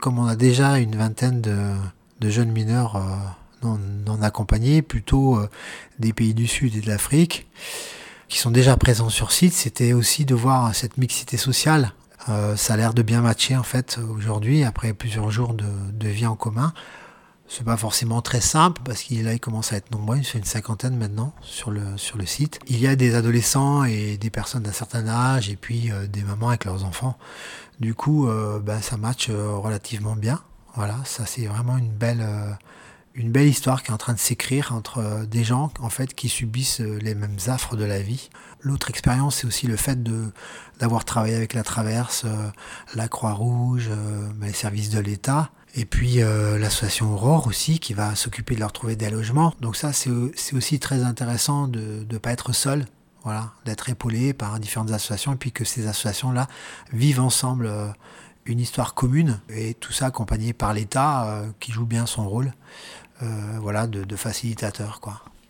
Comme on a déjà une vingtaine de jeunes mineurs non accompagnés, plutôt des pays du Sud et de l'Afrique, qui sont déjà présents sur site, c'était aussi de voir cette mixité sociale. Ça a l'air de bien matcher en fait aujourd'hui, après plusieurs jours de vie en commun. C'est pas forcément très simple parce qu'il là il commence à être nombreux, c'est une cinquantaine maintenant sur le site. Il y a des adolescents et des personnes d'un certain âge et puis des mamans avec leurs enfants. Du coup, ça match relativement bien. Voilà, ça c'est vraiment une belle histoire qui est en train de s'écrire entre des gens en fait qui subissent les mêmes affres de la vie. L'autre expérience, c'est aussi le fait d'avoir travaillé avec la Traverse, la Croix-Rouge, les services de l'État, et puis l'association Aurore aussi, qui va s'occuper de leur trouver des logements. Donc ça, c'est aussi très intéressant de ne pas être seul, voilà, d'être épaulé par différentes associations, et puis que ces associations-là vivent ensemble une histoire commune, et tout ça accompagné par l'État qui joue bien son rôle, voilà, de facilitateur, quoi.